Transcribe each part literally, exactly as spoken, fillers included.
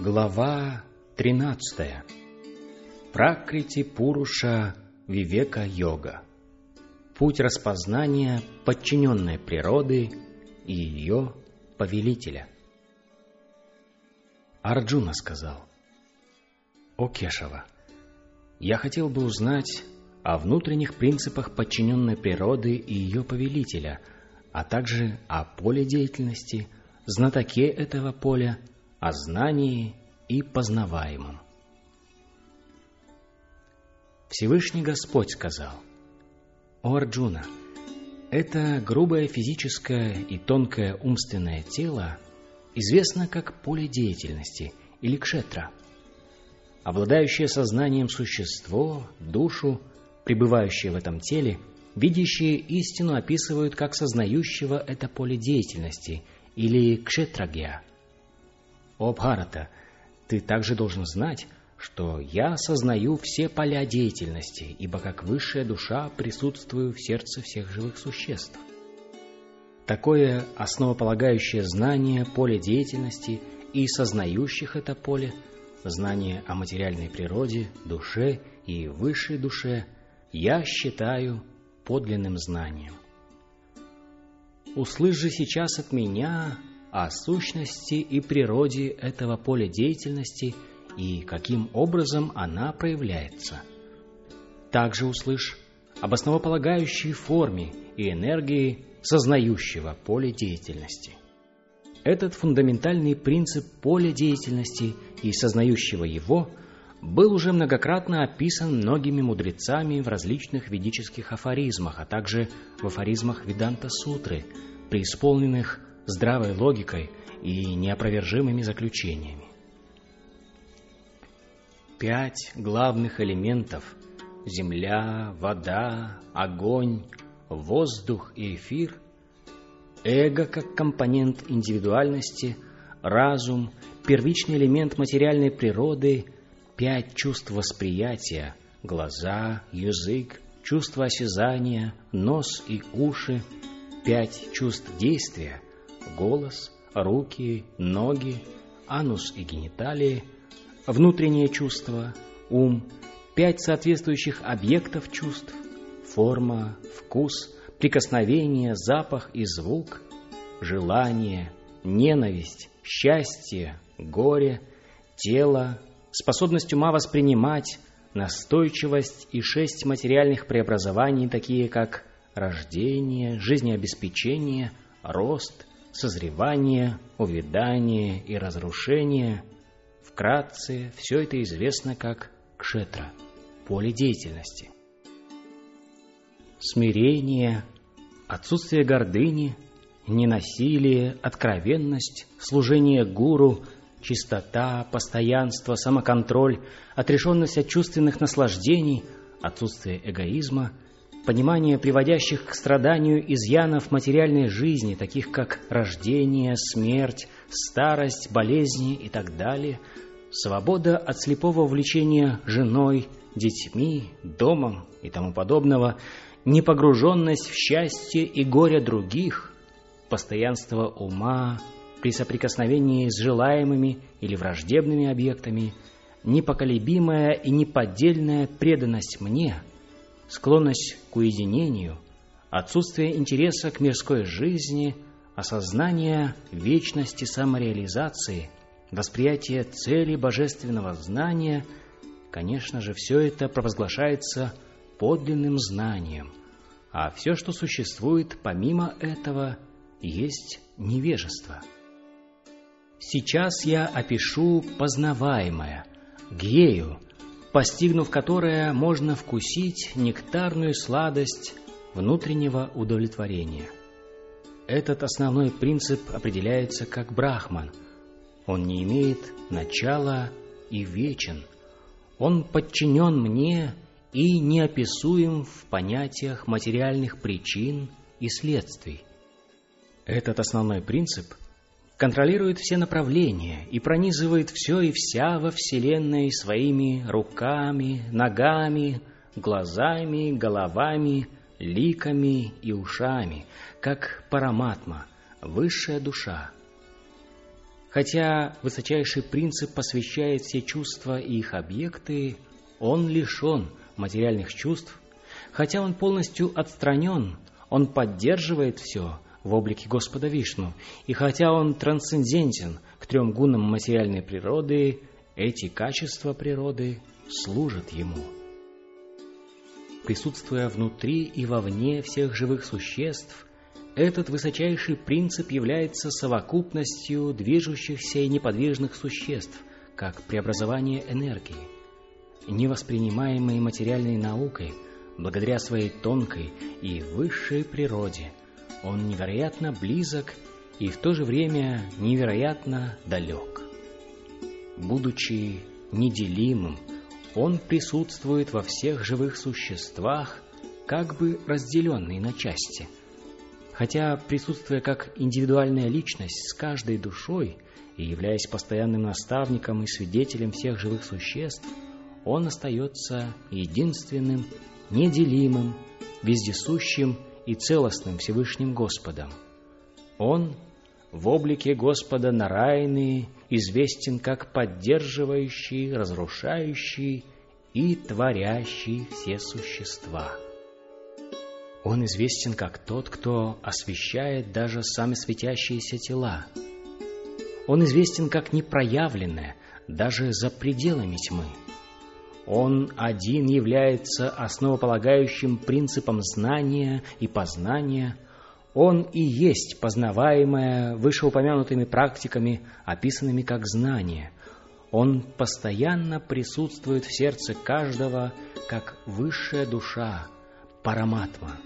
Глава тринадцатая. Пракрити Пуруша Вивека Йога. Путь распознания подчиненной природы и ее повелителя. Арджуна сказал: «О Кешава, я хотел бы узнать о внутренних принципах подчиненной природы и ее повелителя, а также о поле деятельности, знатоке этого поля, о знании и познаваемом». Всевышний Господь сказал: «О Арджуна, это грубое физическое и тонкое умственное тело известно как поле деятельности или кшетра. Обладающее сознанием существо, душу, пребывающее в этом теле, видящие истину описывают как сознающего это поле деятельности или кшетрагья. О Бхарата, ты также должен знать, что я сознаю все поля деятельности, ибо как высшая душа присутствую в сердце всех живых существ. Такое основополагающее знание поля деятельности и сознающих это поле, знание о материальной природе, душе и высшей душе, я считаю подлинным знанием. Услышь же сейчас от меня о сущности и природе этого поля деятельности и каким образом она проявляется. Также услышь об основополагающей форме и энергии сознающего поля деятельности. Этот фундаментальный принцип поля деятельности и сознающего его был уже многократно описан многими мудрецами в различных ведических афоризмах, а также в афоризмах Веданта-сутры, преисполненных здравой логикой и неопровержимыми заключениями. Пять главных элементов – земля, вода, огонь, воздух и эфир, эго как компонент индивидуальности, разум, первичный элемент материальной природы, пять чувств восприятия – глаза, язык, чувство осязания, нос и уши, пять чувств действия – голос, руки, ноги, анус и гениталии, внутренние чувства, ум, пять соответствующих объектов чувств, форма, вкус, прикосновение, запах и звук, желание, ненависть, счастье, горе, тело, способность ума воспринимать, настойчивость и шесть материальных преобразований, такие как рождение, жизнеобеспечение, рост, созревание, увядание и разрушение. Вкратце, все это известно как кшетра, поле деятельности. Смирение, отсутствие гордыни, ненасилие, откровенность, служение гуру, чистота, постоянство, самоконтроль, отрешенность от чувственных наслаждений, отсутствие эгоизма, понимание приводящих к страданию изъянов материальной жизни, таких как рождение, смерть, старость, болезни и так далее, свобода от слепого увлечения женой, детьми, домом и тому подобного, непогруженность в счастье и горе других, постоянство ума при соприкосновении с желаемыми или враждебными объектами, непоколебимая и неподдельная преданность мне, склонность к уединению, отсутствие интереса к мирской жизни, осознание вечности самореализации, восприятие цели божественного знания, конечно же, все это провозглашается подлинным знанием, а все, что существует помимо этого, есть невежество. Сейчас я опишу познаваемое, гьею, постигнув которое можно вкусить нектарную сладость внутреннего удовлетворения. Этот основной принцип определяется как брахман. Он не имеет начала и вечен. Он подчинен мне и неописуем в понятиях материальных причин и следствий. Этот основной принцип контролирует все направления и пронизывает все и вся во Вселенной своими руками, ногами, глазами, головами, ликами и ушами, как параматма, высшая душа. Хотя высочайший принцип посвящает все чувства и их объекты, он лишен материальных чувств. Хотя он полностью отстранен, он поддерживает все в облике Господа Вишну. И хотя он трансцендентен к трем гунам материальной природы, эти качества природы служат ему. Присутствуя внутри и вовне всех живых существ, этот высочайший принцип является совокупностью движущихся и неподвижных существ, как преобразование энергии. Невоспринимаемой материальной наукой, благодаря своей тонкой и высшей природе, он невероятно близок и в то же время невероятно далек. Будучи неделимым, он присутствует во всех живых существах, как бы разделенный на части. Хотя, присутствуя как индивидуальная личность с каждой душой и являясь постоянным наставником и свидетелем всех живых существ, он остается единственным, неделимым, вездесущим и целостным Всевышним Господом. Он в облике Господа Нараяны известен как поддерживающий, разрушающий и творящий все существа. Он известен как тот, кто освещает даже сами светящиеся тела. Он известен как непроявленное даже за пределами тьмы. Он один является основополагающим принципом знания и познания. Он и есть познаваемое вышеупомянутыми практиками, описанными как знание. Он постоянно присутствует в сердце каждого, как высшая душа, параматма.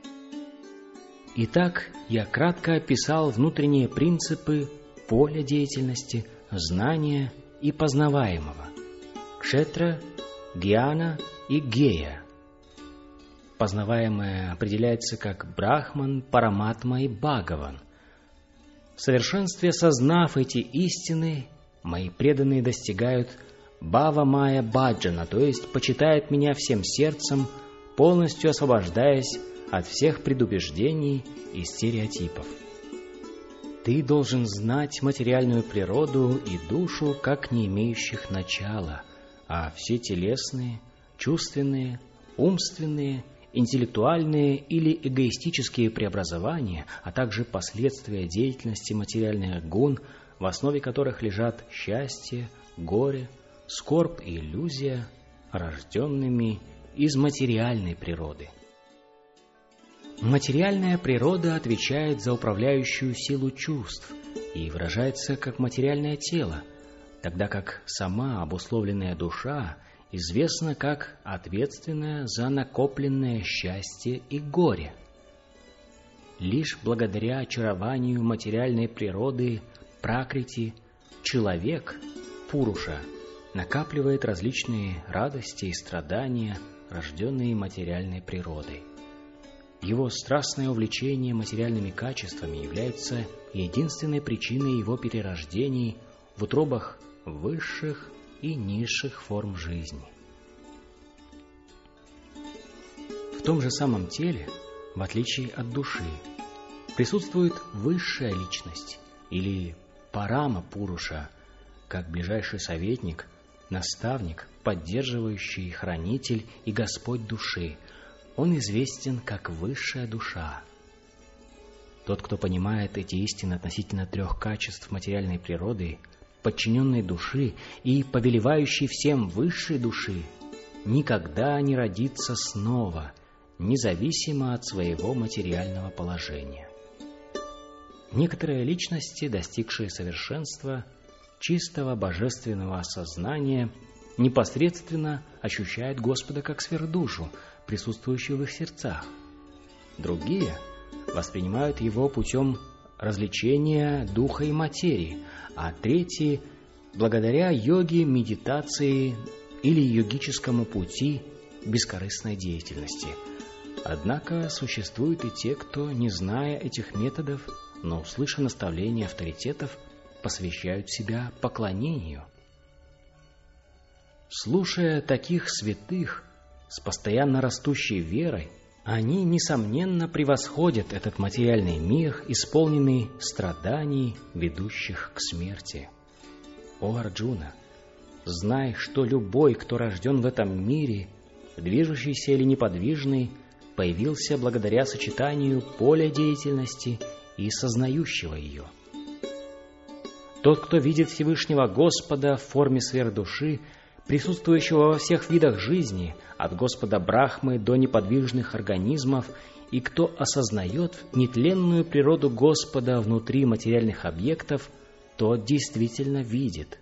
Итак, я кратко описал внутренние принципы поля деятельности, знания и познаваемого, кшетра, гьяна и гея. Познаваемое определяется как Брахман, Параматма и Бхагаван. В совершенстве сознав эти истины, мои преданные достигают Бхава Майя Баджана, то есть почитают меня всем сердцем, полностью освобождаясь от всех предубеждений и стереотипов. Ты должен знать материальную природу и душу как не имеющих начала, а все телесные, чувственные, умственные, интеллектуальные или эгоистические преобразования, а также последствия деятельности материальных гун, в основе которых лежат счастье, горе, скорбь и иллюзия, рожденными из материальной природы. Материальная природа отвечает за управляющую силу чувств и выражается как материальное тело, тогда как сама обусловленная душа известна как ответственная за накопленное счастье и горе. Лишь благодаря очарованию материальной природы пракрити человек, пуруша, накапливает различные радости и страдания, рожденные материальной природой. Его страстное увлечение материальными качествами является единственной причиной его перерождений в утробах высших и низших форм жизни. В том же самом теле, в отличие от души, присутствует высшая личность или парама пуруша, как ближайший советник, наставник, поддерживающий хранитель и Господь души. Он известен как высшая душа. Тот, кто понимает эти истины относительно трех качеств материальной природы, подчиненной души и повелевающей всем высшей души, никогда не родится снова, независимо от своего материального положения. Некоторые личности, достигшие совершенства, чистого божественного осознания, непосредственно ощущают Господа как сверхдушу, присутствующую в их сердцах. Другие воспринимают его путем развлечения духа и материи, а третьи – благодаря йоге, медитации или йогическому пути бескорыстной деятельности. Однако существуют и те, кто, не зная этих методов, но услыша наставления авторитетов, посвящают себя поклонению. Слушая таких святых с постоянно растущей верой, Они, несомненно, превосходят этот материальный мир, исполненный страданий, ведущих к смерти. О Арджуна, знай, что любой, кто рожден в этом мире, движущийся или неподвижный, появился благодаря сочетанию поля деятельности и сознающего ее. Тот, кто видит Всевышнего Господа в форме сверхдуши, присутствующего во всех видах жизни, от Господа Брахмы до неподвижных организмов, и кто осознает нетленную природу Господа внутри материальных объектов, тот действительно видит.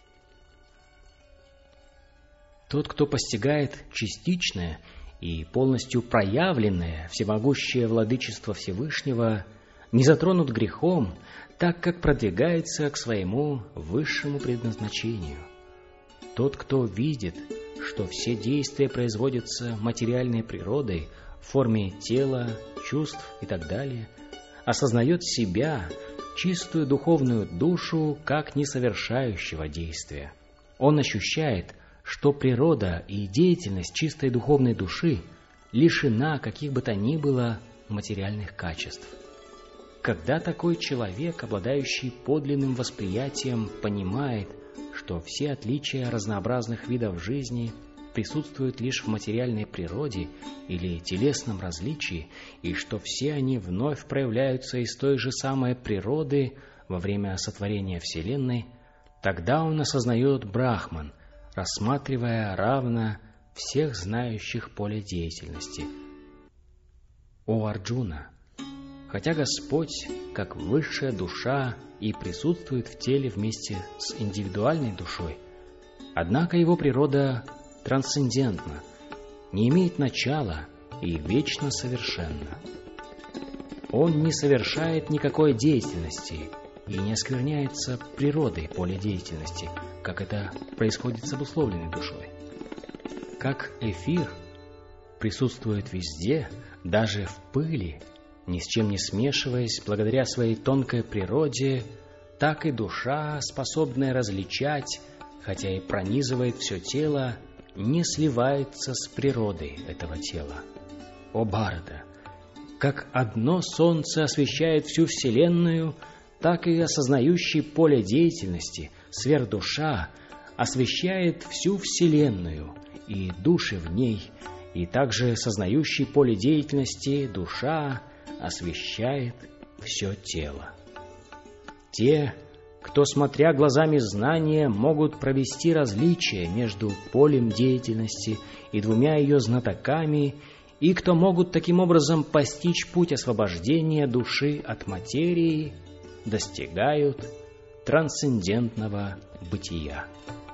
Тот, кто постигает частичное и полностью проявленное всемогущее владычество Всевышнего, не затронут грехом, так как продвигается к своему высшему предназначению. Тот, кто видит, что все действия производятся материальной природой в форме тела, чувств и так далее, осознает себя, чистую духовную душу, как несовершающего действия. Он ощущает, что природа и деятельность чистой духовной души лишена каких бы то ни было материальных качеств. Когда такой человек, обладающий подлинным восприятием, понимает, что все отличия разнообразных видов жизни присутствуют лишь в материальной природе или телесном различии, и что все они вновь проявляются из той же самой природы во время сотворения Вселенной, тогда он осознает Брахман, рассматривая равно всех знающих поле деятельности. О Арджуна! Хотя Господь, как высшая душа, и присутствует в теле вместе с индивидуальной душой, однако его природа трансцендентна, не имеет начала и вечно совершенна. Он не совершает никакой деятельности и не оскверняется природой поля деятельности, как это происходит с обусловленной душой. Как эфир присутствует везде, даже в пыли, ни с чем не смешиваясь, благодаря своей тонкой природе, так и душа, способная различать, хотя и пронизывает все тело, не сливается с природой этого тела. О Бхарата! Как одно солнце освещает всю Вселенную, так и осознающий поле деятельности, сверхдуша, освещает всю Вселенную и души в ней, и также сознающий поле деятельности, душа, освещает все тело. Те, кто, смотря глазами знания, могут провести различие между полем деятельности и двумя ее знатоками, и кто могут таким образом постичь путь освобождения души от материи, достигают трансцендентного бытия.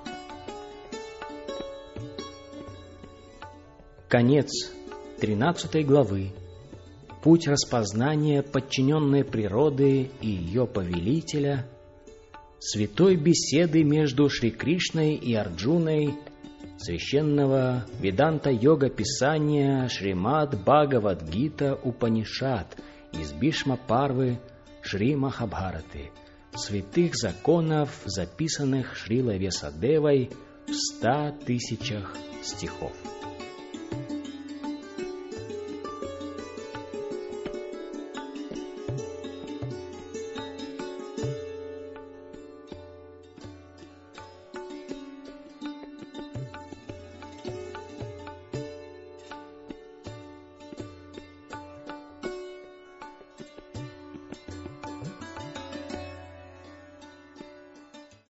Конец тринадцатой главы. Путь распознания подчиненной природы и ее повелителя, святой беседы между Шри Кришной и Арджуной, священного Веданта-йога писания Шримад Бхагавад-гита Упанишад из Бишма-парвы Шри Махабхараты, святых законов, записанных Шрилой Весадевой в ста тысячах стихов.